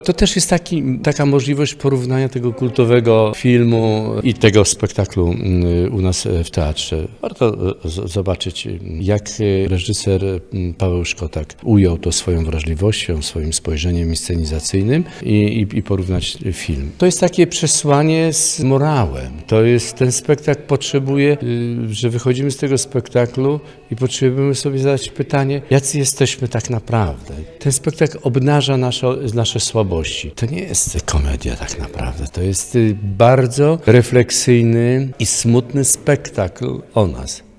To też jest taka możliwość porównania tego kultowego filmu i tego spektaklu u nas w teatrze. Warto zobaczyć, jak reżyser Paweł Szkotak ujął to swoją wrażliwością, swoim spojrzeniem scenizacyjnym i porównać film. To jest takie przesłanie z morałem. Ten spektakl potrzebuje, że wychodzimy z tego spektaklu i potrzebujemy sobie zadać pytanie, jacy jesteśmy tak naprawdę. Ten spektakl obnaża nasze słabości. To nie jest komedia tak naprawdę, to jest bardzo refleksyjny i smutny spektakl o nas.